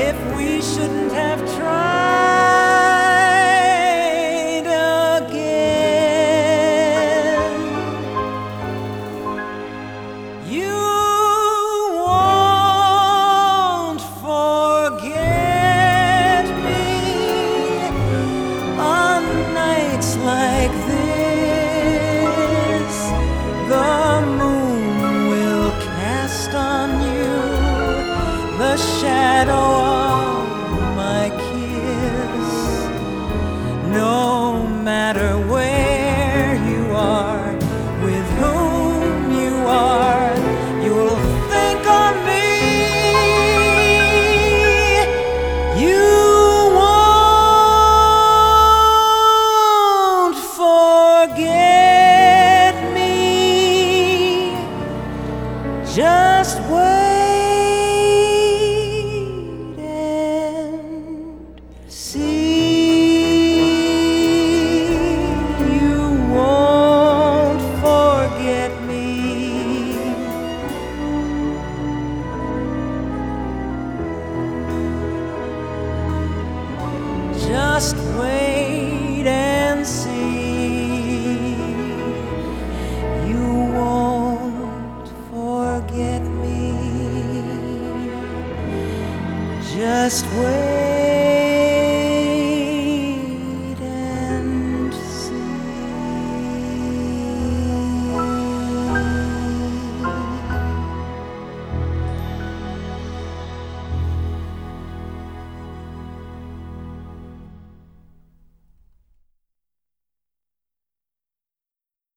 if we shouldn't have tried again. You won't forget me on nights like this. The moon will cast on you the shadow of my kiss. No matter where you are, with whom you are, you'll think of me. You won't forget me. Just wait and see. You won't forget me. Just wait and see. You won't forget me. Just wait.